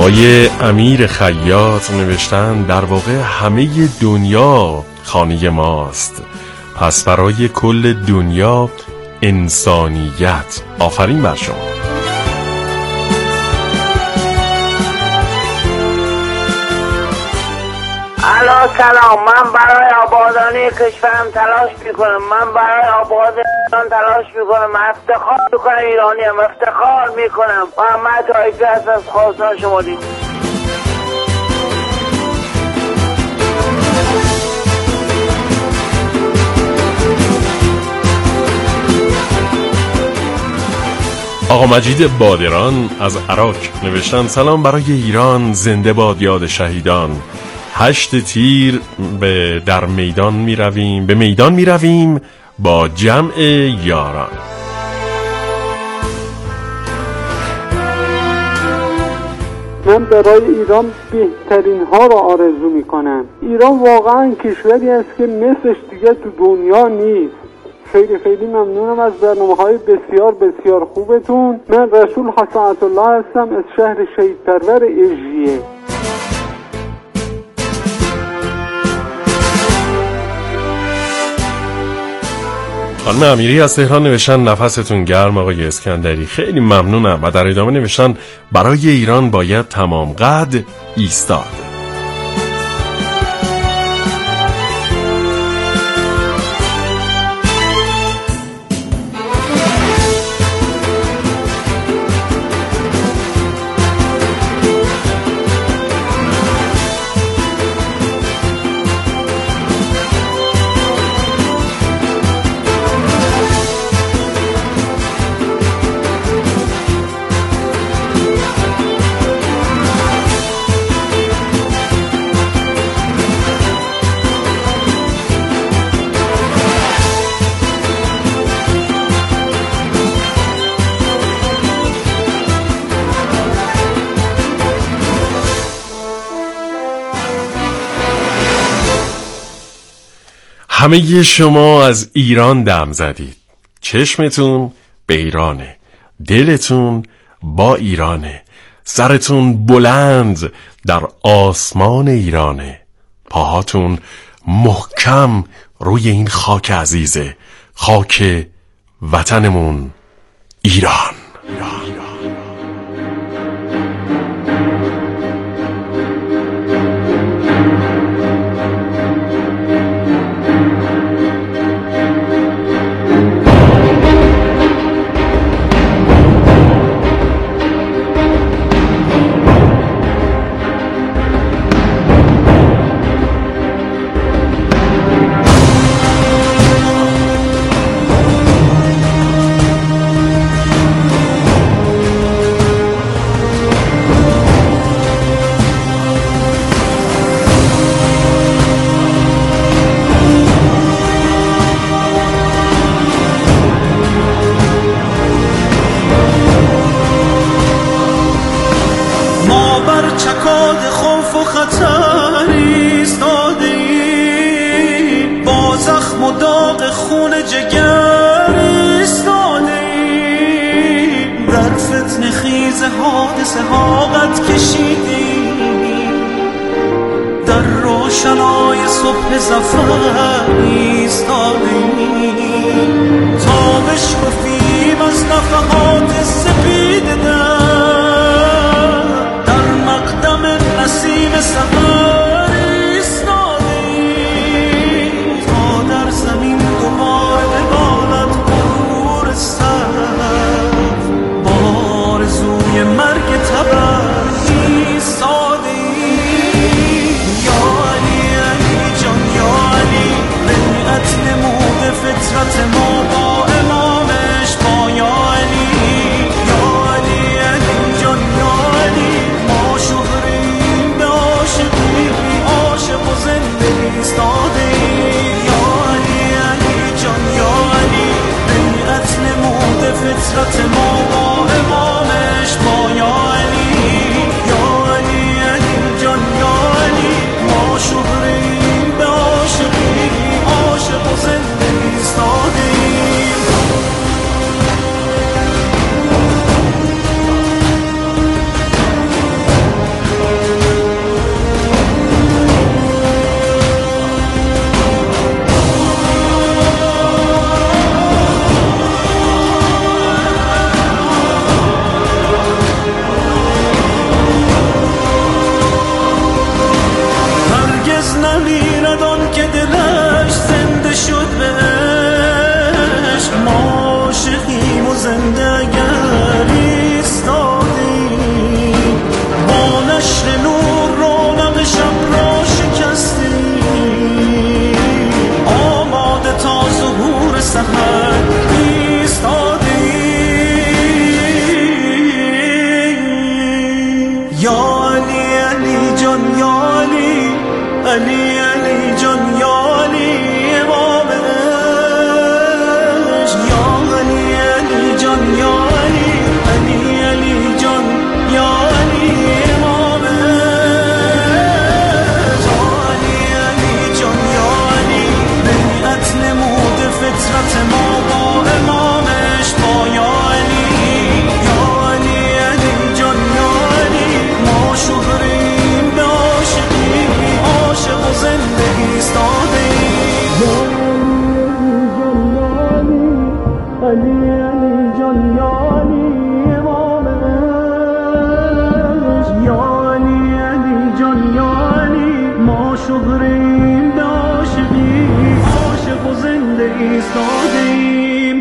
آقای امیر خیاط نوشتن در واقع همه دنیا خانه ماست، پس برای کل دنیا انسانیت. آفرین بر شما. الو سلام، من برای آبادانی کشورم تلاش میکنم، من برای آباد ایران تلاش میکنم، افتخار میکنم ایرانیم، افتخار میکنم. محمد عایفی هست از خواستان شمالی. آقا مجید بادران از عراق نوشتن سلام برای ایران، زنده باد یاد شهیدان. 8 تیر به میدان میرویم با جمع یاران. من برای ایران بهترین ها را آرزو می کنم. ایران واقعا کشوری است که مثلش دیگه تو دنیا نیست. خیلی خیلی ممنونم از برنامه‌های بسیار بسیار خوبتون. من رسول حسن عطالله هستم از شهر شهید پرور اژیه. خانم امیری از تهران نوشتن نفستون گرم آقای اسکندری، خیلی ممنونم. و در ادامه نوشتن برای ایران باید تمام قد ایستاد. همه شما از ایران دم زدید، چشمتون به ایرانه، دلتون با ایرانه، سرتون بلند در آسمان ایرانه، پاهاتون محکم روی این خاک عزیزه، خاک وطنمون ایران. حادثه ها قد کشیدیم، در روشنای صبح ظفر ایستادیم، تا بشکفیم از نفحات سپید در مقدم نسیم سحر ایستادیم، تا در زمین دوباره ببالد غرور سبز، بارزوی مرگ تبر ایستادیم. یا علی علی جان یا علی، رنعت نموده فطرت ما با امامش، با یا علی یا علی علی جان یا علی، ما شهریم به عاشق نمیرد آن که دلش زنده شد به عشق. ما عاشقیم و زنده اگر ایستادیم، با نشر نور رونق شب را شکستیم، آماده تا ظهور سحر ایستادیم. یا علی علی جان یا علی، علی علی جان یا علی امام عشق. یا علی علی جان یا علی، علی علی جان یا علی امام عشق. یا علی علی جان یا علی، بیعت نموده فطرت ما با امامش با یا علی. یا علی علی جان یا علی، ما شهریم به عاشقی، عاشق و زندگی ایستادیم. علی علی جان یا علی امام عشق. یا علی علی جان یا علی، ما شهریم به عاشقی، عاشق و زندگی ایستادیم.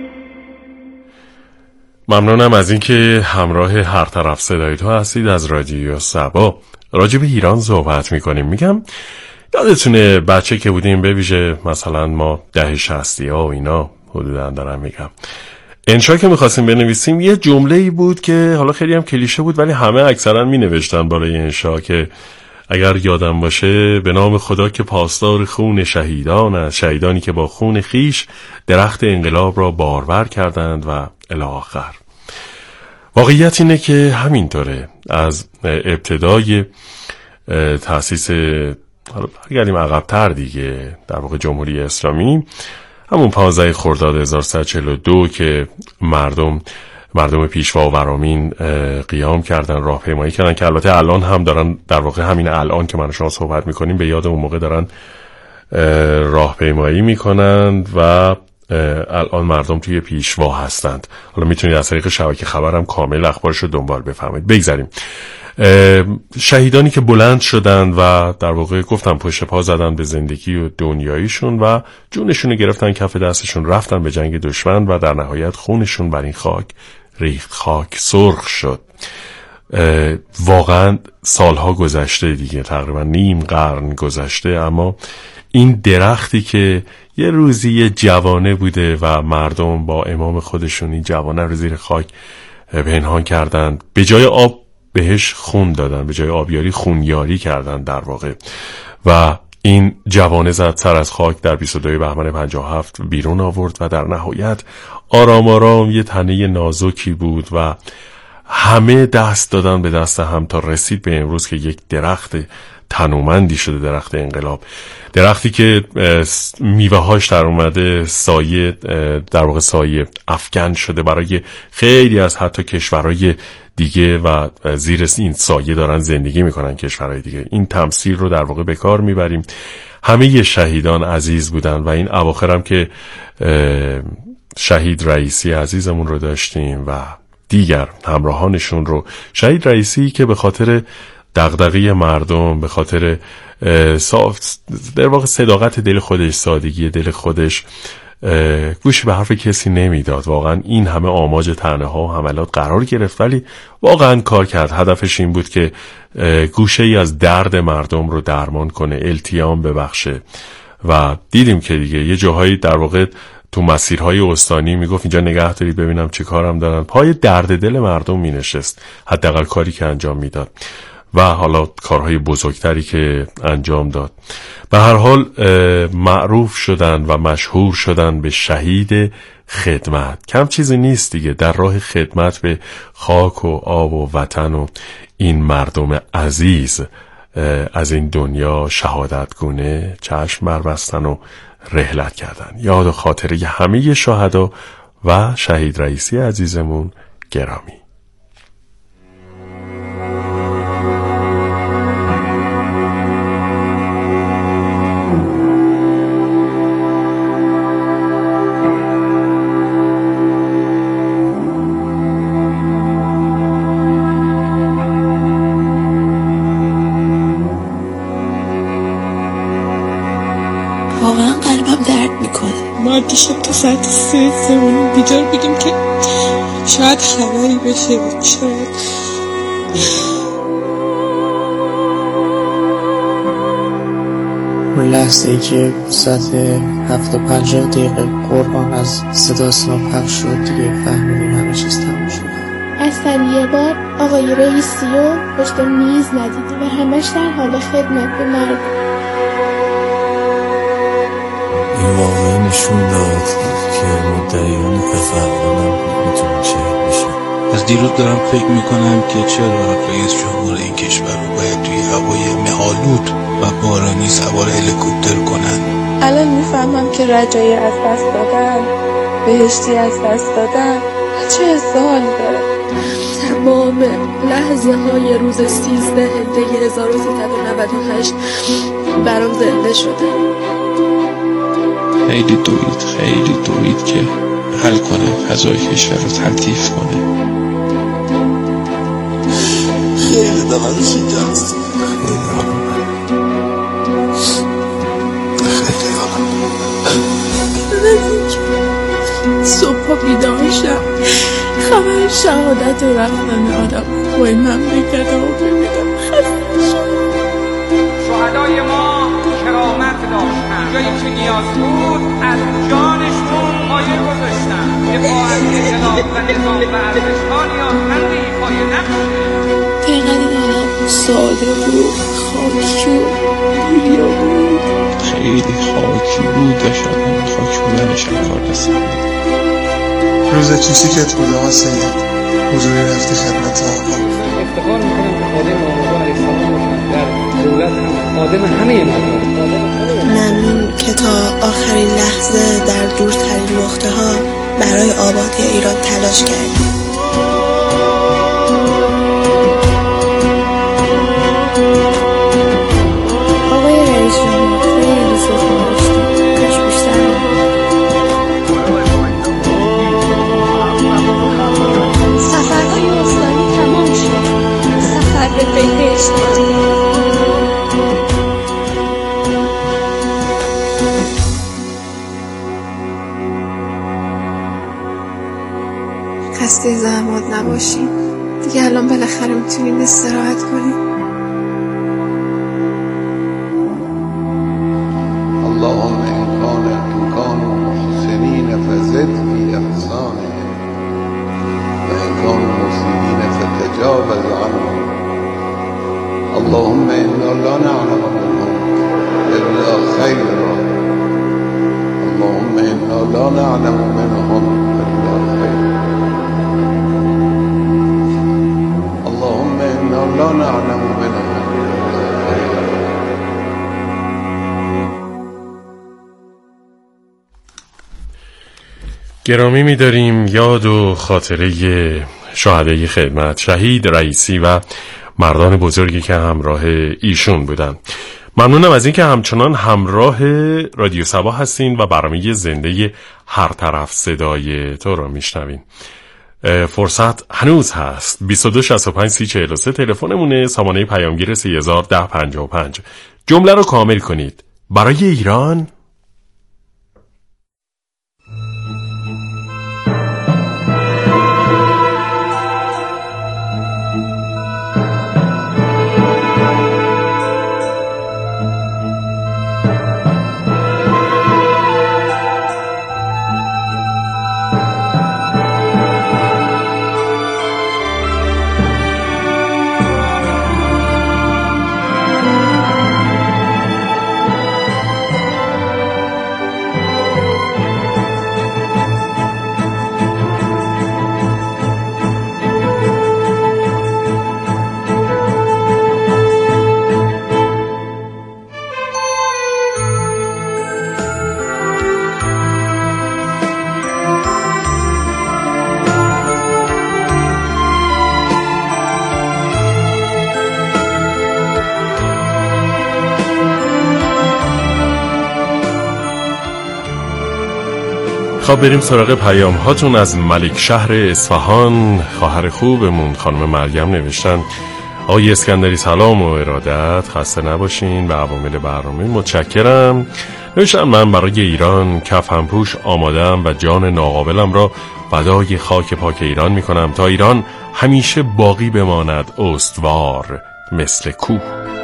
ممنونم از اینکه همراه هر طرف صدای تو هستید. از رادیو سبا راجع به ایران صحبت میکنیم. میگم یادتونه بچه که بودیم، به ویژه مثلا ما 60 ها و اینا حدودا دارم میگم، انشا که میخواستیم بنویسیم یه جمله‌ای بود که حالا خیلی هم کلیشه بود ولی همه اکثرا مینوشتن برای انشا که اگر یادم باشه به نام خدا که پاسدار خون شهیدان است، شهیدانی که با خون خیش درخت انقلاب را بارور کردند و الی آخر. واقعیت اینه که همینطوره. از ابتدای تأسیس، حالا برگردیم عقب‌تر دیگه، در واقع جمهوری اسلامی، همون 15 خرداد 1342 که مردم پیشوا و ورامین قیام کردن، راهپیمایی کردن، که البته الان هم دارن، در واقع همین الان که من و شما صحبت میکنیم به یاد اون موقع دارن راهپیمایی میکنن و الان مردم توی پیشوا هستند. حالا میتونید از طریق شبکه خبرم کامل اخبارش رو دنبال بفهمید. بگذاریم شهیدانی که بلند شدن و در واقع گفتم پشت پا زدن به زندگی و دنیاییشون و جونشون رو گرفتن کف دستشون، رفتن به جنگ دشمن و در نهایت خونشون بر این خاک ریخت، خاک سرخ شد. واقعا سالها گذشته دیگه، تقریبا نیم قرن گذشته، اما این درختی که یه روزی یه جوانه بوده و مردم با امام خودشون این جوانه رو زیر خاک پنهان کردند، به جای آب بهش خون دادن، به جای آبیاری خونیاری کردن در واقع، و این جوانه زد سر از خاک در 22 بهمن 57 بیرون آورد و در نهایت آرام آرام یه تنه نازکی بود و همه دست دادن به دست هم تا رسید به امروز که یک درخت تنومندی شده، درخت انقلاب، درختی که میوه هاش در اومده سایه، در واقع سایه افکن شده برای خیلی از حتی کشورهای دیگه و زیر این سایه دارن زندگی میکنن کشورهای دیگه. این تمثیل رو در واقع به کار میبریم. همه شهیدان عزیز بودن و این اواخر هم که شهید رئیسی عزیزمون رو داشتیم و دیگر همراهانشون رو، شهید رئیسی که به خاطر دغدغه مردم، به خاطر در واقع صداقت دل خودش، سادگی دل خودش، گوش به حرف کسی نمیداد. واقعا این همه آماج طعنه‌ها و حملات قرار گرفت ولی واقعا کار کرد. هدفش این بود که گوشه ای از درد مردم رو درمان کنه، التیام ببخشه و دیدیم که دیگه یه جاهایی در واقع تو مسیرهای استانی میگفت اینجا نگه دارید ببینم چه کارم دارن، پای درد دل مردم مینشست، حداقل کاری که انجام میداد و حالا کارهای بزرگتری که انجام داد. به هر حال معروف شدن و مشهور شدن به شهید خدمت. کم چیزی نیست دیگه، در راه خدمت به خاک و آب و وطن و این مردم عزیز از این دنیا شهادت گونه چشم بربستن و رحلت کردن. یاد و خاطره همه شهدا و شهید رئیسی عزیزمون گرامی. واقعا قلبم درد میکنه. ما دیشب تا ساعت 3 بیدار بودیم که شاید خبری بشه، شاید. اون لحظه ای که ساعت 7:50 قرآن از صدا اسلام پخش شد دیگه فهمیدیم همه چیز تموم شد. اصلا یه بار آقای رئیسی رو پشت میز ندیدی و همش در حال خدمت به مرد. این واقعا نشون داد که مدعیان پسرانم میتونن شهید بشن. از دیروز دارم فکر میکنم که چرا رئیس جمهور این کشور رو باید توی هوای مه‌آلود و بارانی سوار هلیکوپتر کنن. الان میفهمم که رجایی از دست دادن، بهشتی از دست دادن چه حال داره. تمام لحظه های روز 13 دی 1398 برام زنده شده. خیلی دوید که حل کنه، فضای کشور رو تلطیف کنه. خیلی دلم شکست. صبح بیدار شم خبر شهادت و رفتن آدم وای مملکت رو ببینم. شهدای ما کرامت داشتن، جایی که نیاز بود از جانشون مایه گذاشتن. دفاع از انقلاب و نظام و ارزش‌ها نیازمند ایفای نقشه. اینقدر آدم ساده بود، خاکی بود، خیلی خاکی بود و شاید هم خاک بودنش هم کار دست بود. روز چیزیکت بود آقا سیدی، حضوری رفتی خدمت آقا. افتخار میکنم که خادم آقا علیه السلام باشم در دولت هم خادم همه مردم. ممنون که تا آخرین لحظه در دورترین نقطه ها برای آبادی ایران تلاش کردید. آقای رئیس جمهور خیلی سخن داشتیم، کاش بیشتر سفرهای استانی تمام شد. سفر به بهشت. خسته زحمات نباشیم دیگه، الان بالاخره میتونیم استراحت کنیم. اللهم إن كانوا محسنين فزد في إحسانهم وإن كانوا مسيئين فتجاوز عنهم. اللهم إنا لا نعلم منهم إلا خيرا. اللهم إنا لا نعلم منهم إلا خيرا. اللهم إنا لا نعلم منهم إلا خيرا. گرامی می‌داریم یاد و خاطره شهدای خدمت، شهید رئیسی و مردان بزرگی که همراه ایشون بودن. ممنونم از اینکه همچنان همراه رادیو صبا هستین و برنامه زنده هر طرف صدای تو رو میشنوین. فرصت هنوز هست. 22 65 30 43 تلفنمونه، سامانه پیامگیر 301055. جمله رو کامل کنید. برای ایران خب بریم سراغ پیام هاتون. از ملک شهر اصفهان خواهر خوبمون خانم مریم نوشتن آقای اسکندری سلام و ارادت، خسته نباشین. به عوامل برنامه متشکرم. نوشتم من برای ایران کفن پوش آمادم و جان ناقابلم را فدای خاک پاک ایران می کنم تا ایران همیشه باقی بماند استوار مثل کوه.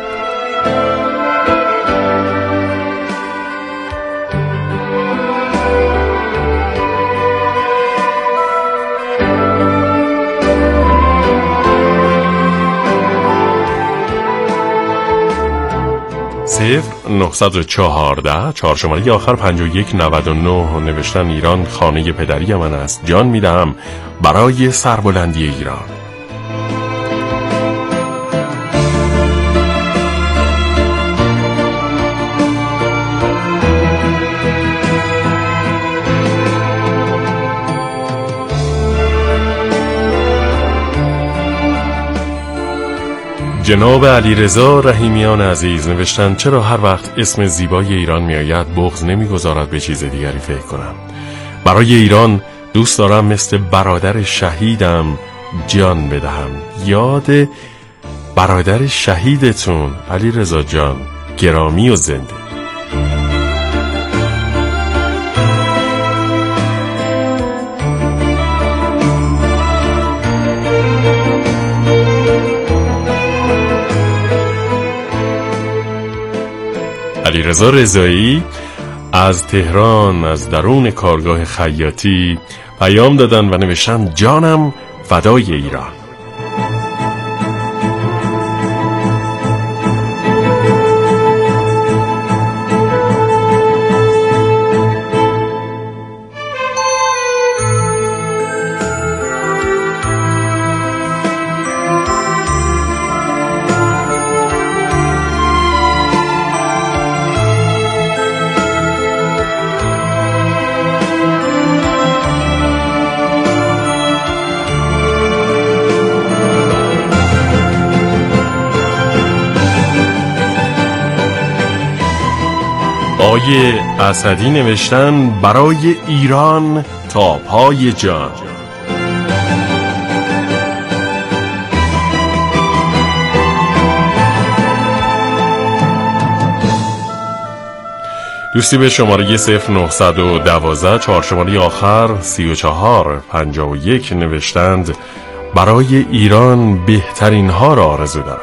صفر 914 4 شماره آخر 5199 نوشتن ایران خانه پدری من است، جان میدهم برای سربلندی ایران. جناب علیرضا رحیمیان عزیز نوشتن چرا هر وقت اسم زیبای ایران میآید بغض نمیگذارد به چیز دیگری فکر کنم. برای ایران دوست دارم مثل برادر شهیدم جان بدهم. یاد برادر شهیدتون علیرضا جان گرامی و زنده. علیرضا رضایی از تهران از درون کارگاه خیاطی پیام دادن و نوشتن جانم فدای ایران. آقای اسدی نوشتن برای ایران تا پای جان. دوستی به شماره 0912 4 شماره آخر 3451 نوشتند برای ایران بهترین ها را آرزو دارم.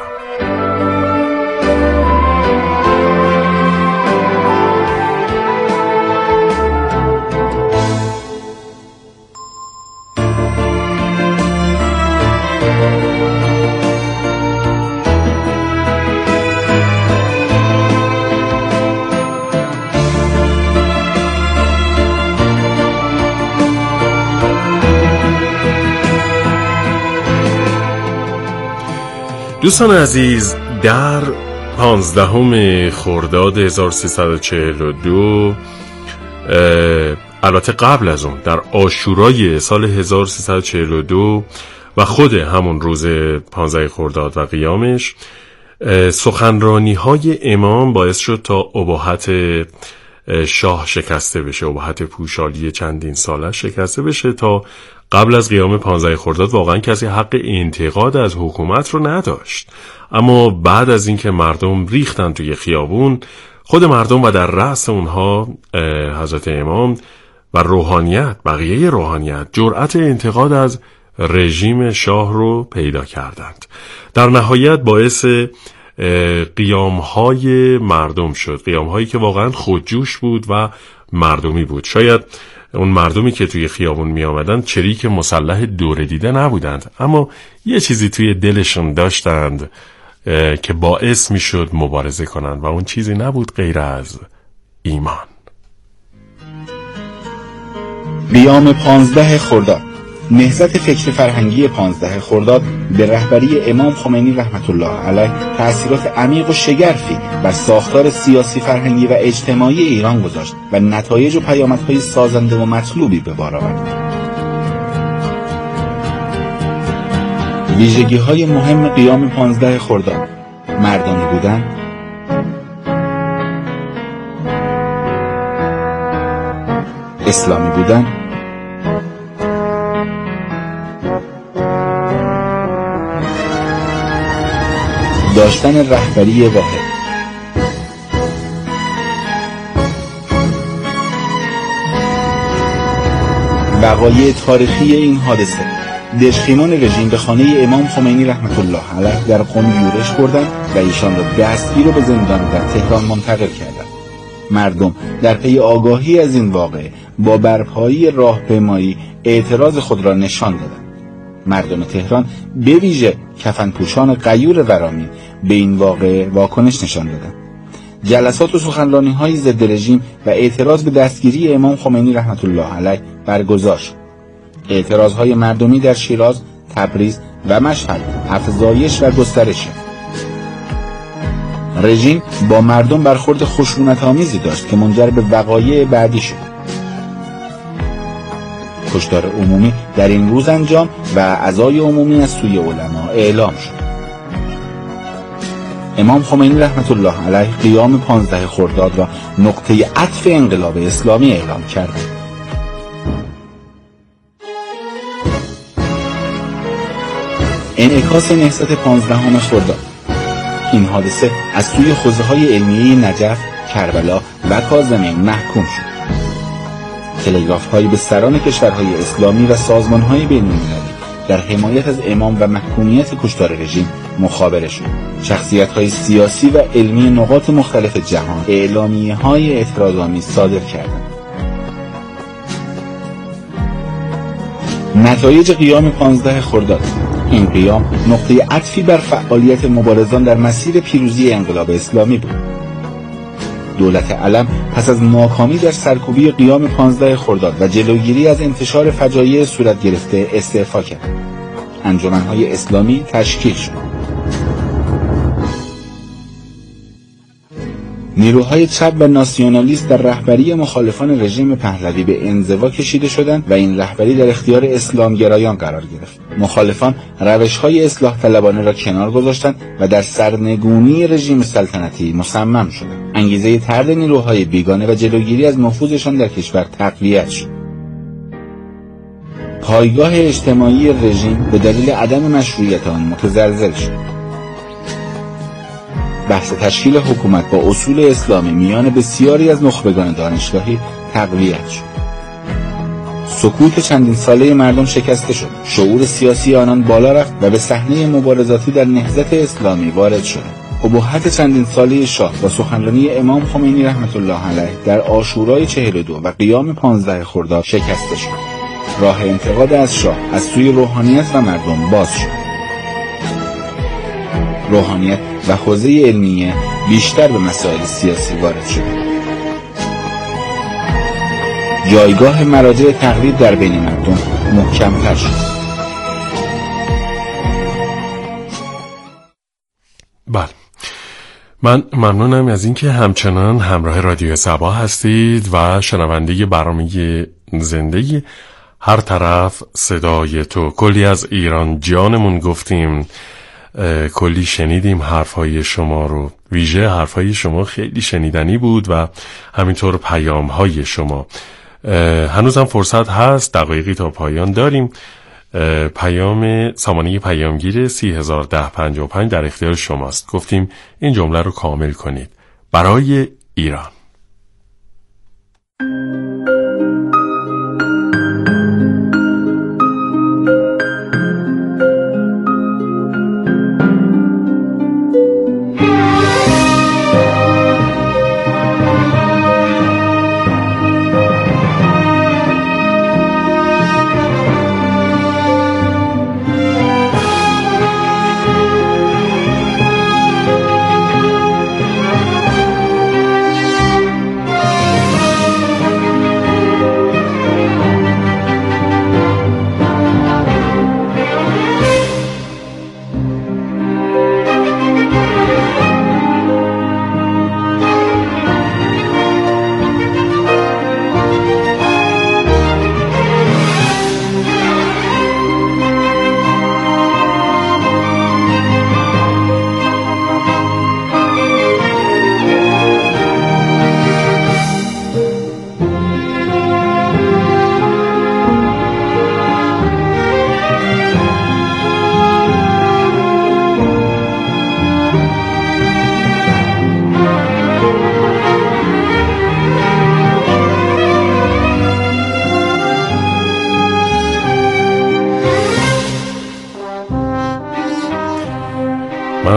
دوستان عزیز، در 15 خرداد 1342 البته قبل از اون در عاشورای سال 1342 و خود همون روز 15 خرداد و قیامش سخنرانی های امام باعث شد تا اباحت شاه شکسته بشه، اباحت پوشالی چندین ساله شکسته بشه. تا قبل از قیام 15 خرداد واقعا کسی حق انتقاد از حکومت رو نداشت، اما بعد از اینکه مردم ریختن توی خیابون، خود مردم و در رأس اونها حضرت امام و روحانیت، بقیه روحانیت جرأت انتقاد از رژیم شاه رو پیدا کردند. در نهایت باعث قیام‌های مردم شد، قیام‌هایی که واقعا خودجوش بود و مردمی بود. شاید اون مردمی که توی خیابون می آمدن چریک مسلح دوره دیده نبودند، اما یه چیزی توی دلشون داشتند که باعث می شد مبارزه کنند و اون چیزی نبود غیر از ایمان. قیام 15 خرداد، نهضت فکر فرهنگی 15 خرداد به رهبری امام خمینی رحمت الله علیه تأثیرات عمیق و شگرفی بر ساختار سیاسی، فرهنگی و اجتماعی ایران گذاشت و نتایج و پیامدهای سازنده و مطلوبی به بار آورد. ویژگی‌های مهم قیام 15 خرداد: مردانی بودن، اسلامی بودن، داشتن رهبری واحد. وقایع تاریخی این حادثه: دژخیمان رژیم به خانه امام خمینی رحمت الله علیه در قم یورش بردند و ایشان را دستگیر و به زندان در تهران منتقل کردند. مردم در پی آگاهی از این واقعه با برپایی راهپیمایی اعتراض خود را نشان دادند. مردم تهران به ویژه کفنپوشان غیور ورامین به این واقعه واکنش نشان دادند. جلسات و سخنرانی‌های ضد رژیم و اعتراض به دستگیری امام خمینی رحمت الله علیه برگزار شد. اعتراضهای مردمی در شیراز، تبریز و مشهد افزایش و گسترش یافت. رژیم با مردم برخورد خشونت‌آمیزی داشت که منجر به وقایع بعدی شد. کشتار عمومی در این روز انجام و عزای عمومی از سوی علما اعلام شد. امام خمینی رحمت الله علیه قیام 15 خرداد را نقطه عطف انقلاب اسلامی اعلام کرد. انعکاس نهضت 15 خرداد: این حادثه از سوی حوزه‌های علمیه نجف، کربلا و کاظمین محکوم شد. تلگراف‌هایی به سران کشورهای اسلامی و سازمان‌های بین‌المللی در حمایت از امام و محکومیت کشتار رژیم مخابره شد. شخصیت‌های سیاسی و علمی نقاط مختلف جهان اعلامیه‌های اعتراض‌آمیز صادر کردند. نتایج قیام 15 خرداد: این قیام نقطه عطفی بر فعالیت مبارزان در مسیر پیروزی انقلاب اسلامی بود. دولت علم پس از ناکامی در سرکوبی قیام 15 خرداد و جلوگیری از انتشار فجایع صورت گرفته استعفا کرد. انجمن‌های اسلامی تشکیل شد. نیروهای چپ و ناسیونالیست در رهبری مخالفان رژیم پهلوی به انزوا کشیده شدند و این رهبری در اختیار اسلامگرایان قرار گرفت. مخالفان روش‌های اصلاح طلبانه را کنار گذاشتند و در سرنگونی رژیم سلطنتی مصمم شدند. انگیزه طرد نیروهای بیگانه و جلوگیری از نفوذشان در کشور تقویت شد. پایگاه اجتماعی رژیم به دلیل عدم مشروعیت آن متزلزل شد. بحث تشکیل حکومت با اصول اسلامی میان بسیاری از نخبگان دانشگاهی تقویت شد. سکوت چندین ساله مردم شکسته شد. شعور سیاسی آنان بالا رفت و به صحنه مبارزاتی در نهضت اسلامی وارد شد. ابهت چندین ساله شاه با سخنرانی امام خمینی رحمت الله علیه در عاشورای 42 و قیام 15 خرداد شکسته شد. راه انتقاد از شاه از سوی روحانیت و مردم باز شد. روحانیت و حوزه علمیه بیشتر به مسائل سیاسی وارد شد. جایگاه مراجع تقلید در بین مردم محکم‌تر شد. بله، من ممنونم از اینکه همچنان همراه رادیو صبا هستید و شنونده برنامه زنده هر طرف صدای تو. کلی از ایران جانمون گفتیم، کلی شنیدیم حرفهای شما رو، ویژه حرفهای شما خیلی شنیدنی بود و همینطور پیامهای شما. هنوزم فرصت هست، دقایقی تا پایان داریم. پیام سامانه پیامگیر 301055 در اختیار شماست. گفتیم این جمله رو کامل کنید: برای ایران.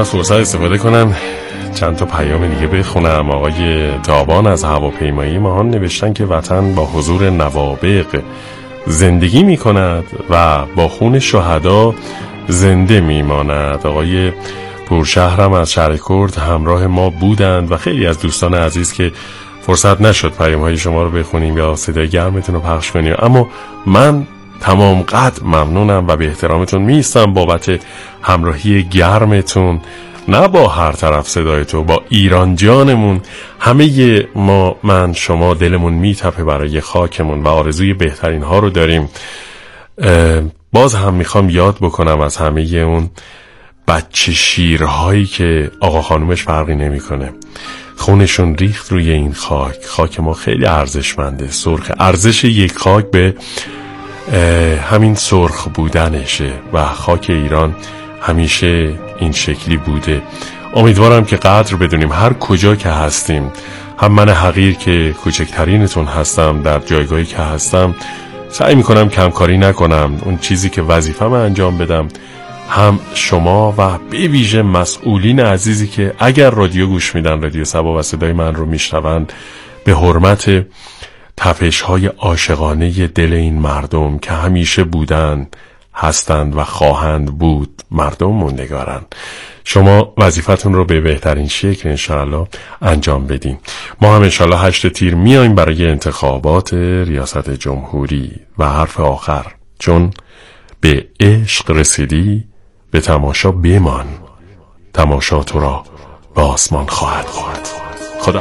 از فرصت استفاده کنم چند تا پیام دیگه بخونم. آقای تابان از هواپیمایی ماهان نوشتن که وطن با حضور نوابغ زندگی می کند و با خون شهدا زنده می ماند. آقای پورشهرم از شهر کرد همراه ما بودند و خیلی از دوستان عزیز که فرصت نشد پیام های شما رو بخونیم یا صدای گرمتون رو پخش کنیم، اما من تمام قد ممنونم و به احترامتون میستم بابت همراهی گرمتون، نه با هر طرف صدای تو، با ایران جانمون. همه ما، من، شما، دلمون میتپه برای خاکمون و آرزوی بهترین ها رو داریم. باز هم میخوام یاد بکنم از همه اون بچه شیرهایی که آقا خانومش فرقی نمیکنه، خونشون ریخت روی این خاک. خاک ما خیلی ارزشمنده، سرخ. ارزش یک خاک به همین سرخ بودنشه و خاک ایران همیشه این شکلی بوده. امیدوارم که قدر بدونیم هر کجا که هستیم. هم من حقیر که کوچکترینتون هستم، در جایگاهی که هستم سعی میکنم کمکاری نکنم، اون چیزی که وظیفه‌م انجام بدم. هم شما و به ویژه مسئولین عزیزی که اگر رادیو گوش میدن، رادیو صبا و صدای من رو میشنوند، به حرمت تپش‌های عاشقانه دل این مردم که همیشه بودن، هستند و خواهند بود، مردم موندگارن. شما وظیفتون رو به بهترین شکل انشاءالله انجام بدین. ما هم انشاءالله 8 تیر میایم برای انتخابات ریاست جمهوری. و حرف آخر، چون به عشق رسیدی به تماشا بمان، تماشا تو را به آسمان خواهد. خدا.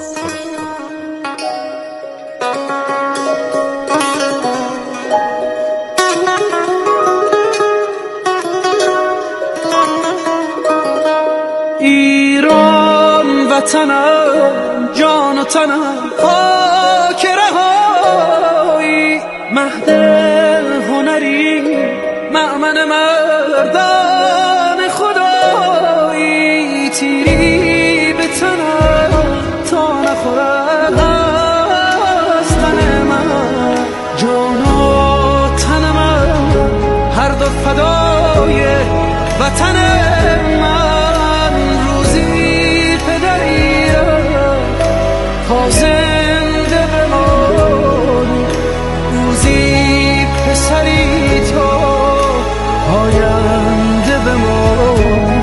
ایران وطنم، جان و تنم، خاک رهایی، مهد هنری، مأمن مردان خدایی، تیری به تنم تا نخورد از تن من، جان و تنم هر دو فدای وطن من. روزی پدری تا زنده بمانی، روزی پسری تو آینده بمانی.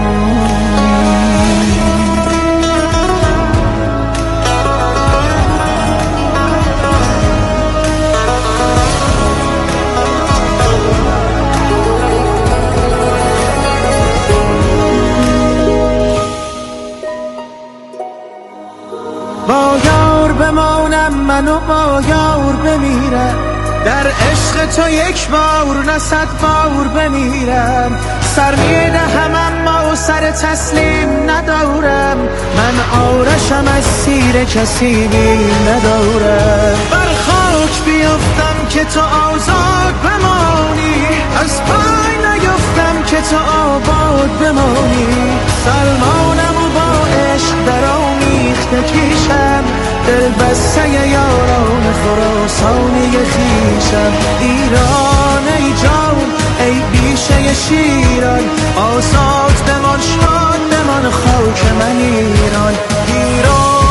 با یار بمانم من و با یار بمیرم، در عشق تو یک بار نه 100 بار بمیرم. سر میدهم اما سر تسلیم ندارم، من آرشم از سیر کسی ندارم. بر خاک بیفتم که تو آزاد بمانی، از پای نیفتم که تو آباد بمانی. سلمانم و با عشق در آمیخته کیشم، دل بسته یاران خراسانی خیشم. ایران ای جان ای بیشه شیران، آزاد بمان، شاد بمان، خاک من ایران. ایران